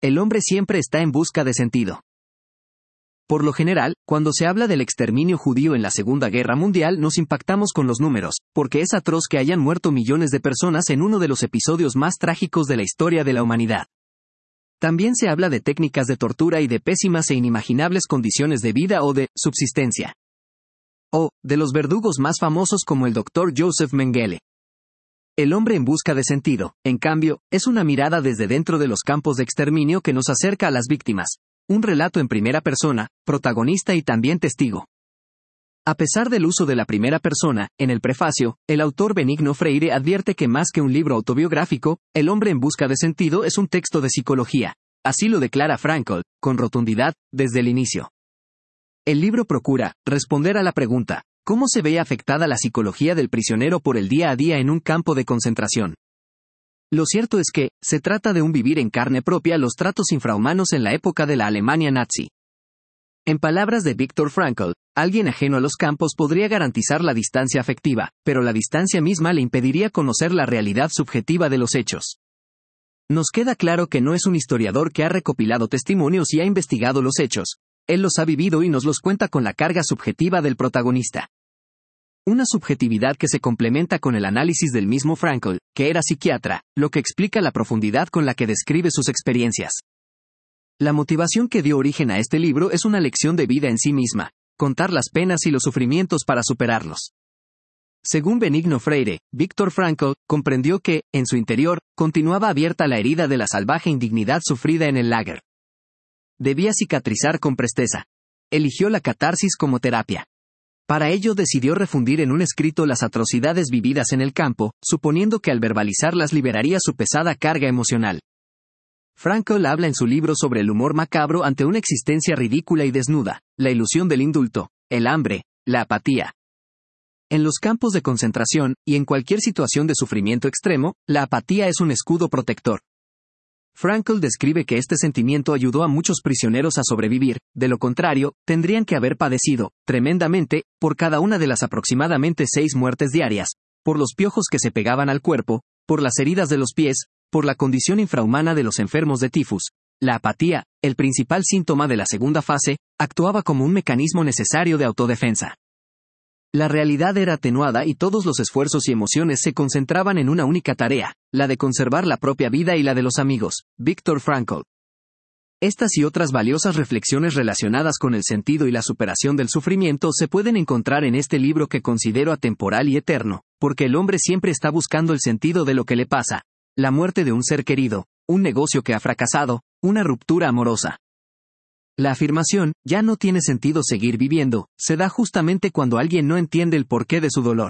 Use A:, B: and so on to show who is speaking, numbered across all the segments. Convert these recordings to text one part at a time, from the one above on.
A: el hombre siempre está en busca de sentido. Por lo general, cuando se habla del exterminio judío en la Segunda Guerra Mundial nos impactamos con los números, porque es atroz que hayan muerto millones de personas en uno de los episodios más trágicos de la historia de la humanidad. También se habla de técnicas de tortura y de pésimas e inimaginables condiciones de vida o de subsistencia. O, de los verdugos más famosos como el Dr. Joseph Mengele. El hombre en busca de sentido, en cambio, es una mirada desde dentro de los campos de exterminio que nos acerca a las víctimas. Un relato en primera persona, protagonista y también testigo. A pesar del uso de la primera persona, en el prefacio, el autor Benigno Freire advierte que más que un libro autobiográfico, El hombre en busca de sentido es un texto de psicología. Así lo declara Frankl, con rotundidad, desde el inicio. El libro procura responder a la pregunta, ¿cómo se ve afectada la psicología del prisionero por el día a día en un campo de concentración? Lo cierto es que, se trata de un vivir en carne propia los tratos infrahumanos en la época de la Alemania nazi. En palabras de Viktor Frankl, alguien ajeno a los campos podría garantizar la distancia afectiva, pero la distancia misma le impediría conocer la realidad subjetiva de los hechos. Nos queda claro que no es un historiador que ha recopilado testimonios y ha investigado los hechos. Él los ha vivido y nos los cuenta con la carga subjetiva del protagonista. Una subjetividad que se complementa con el análisis del mismo Frankl, que era psiquiatra, lo que explica la profundidad con la que describe sus experiencias. La motivación que dio origen a este libro es una lección de vida en sí misma, contar las penas y los sufrimientos para superarlos. Según Benigno Freire, Viktor Frankl comprendió que, en su interior, continuaba abierta la herida de la salvaje indignidad sufrida en el lager. Debía cicatrizar con presteza. Eligió la catarsis como terapia. Para ello decidió refundir en un escrito las atrocidades vividas en el campo, suponiendo que al verbalizarlas liberaría su pesada carga emocional. Frankl habla en su libro sobre el humor macabro ante una existencia ridícula y desnuda, la ilusión del indulto, el hambre, la apatía. En los campos de concentración, y en cualquier situación de sufrimiento extremo, la apatía es un escudo protector. Frankl describe que este sentimiento ayudó a muchos prisioneros a sobrevivir, de lo contrario, tendrían que haber padecido, tremendamente, por cada una de las aproximadamente 6 muertes diarias, por los piojos que se pegaban al cuerpo, por las heridas de los pies, por la condición infrahumana de los enfermos de tifus. La apatía, el principal síntoma de la segunda fase, actuaba como un mecanismo necesario de autodefensa. La realidad era atenuada y todos los esfuerzos y emociones se concentraban en una única tarea, la de conservar la propia vida y la de los amigos. Viktor Frankl. Estas y otras valiosas reflexiones relacionadas con el sentido y la superación del sufrimiento se pueden encontrar en este libro que considero atemporal y eterno, porque el hombre siempre está buscando el sentido de lo que le pasa. La muerte de un ser querido, un negocio que ha fracasado, una ruptura amorosa. La afirmación, ya no tiene sentido seguir viviendo, se da justamente cuando alguien no entiende el porqué de su dolor.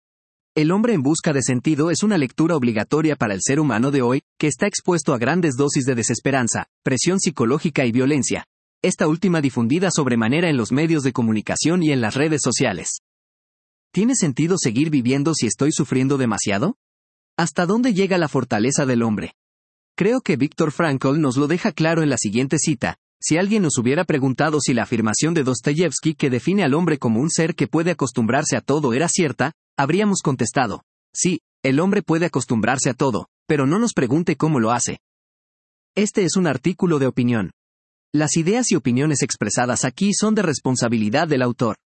A: El hombre en busca de sentido es una lectura obligatoria para el ser humano de hoy, que está expuesto a grandes dosis de desesperanza, presión psicológica y violencia, esta última difundida sobremanera en los medios de comunicación y en las redes sociales. ¿Tiene sentido seguir viviendo si estoy sufriendo demasiado? ¿Hasta dónde llega la fortaleza del hombre? Creo que Viktor Frankl nos lo deja claro en la siguiente cita. Si alguien nos hubiera preguntado si la afirmación de Dostoyevsky que define al hombre como un ser que puede acostumbrarse a todo era cierta, habríamos contestado, sí, el hombre puede acostumbrarse a todo, pero no nos pregunte cómo lo hace. Este es un artículo de opinión. Las ideas y opiniones expresadas aquí son de responsabilidad del autor.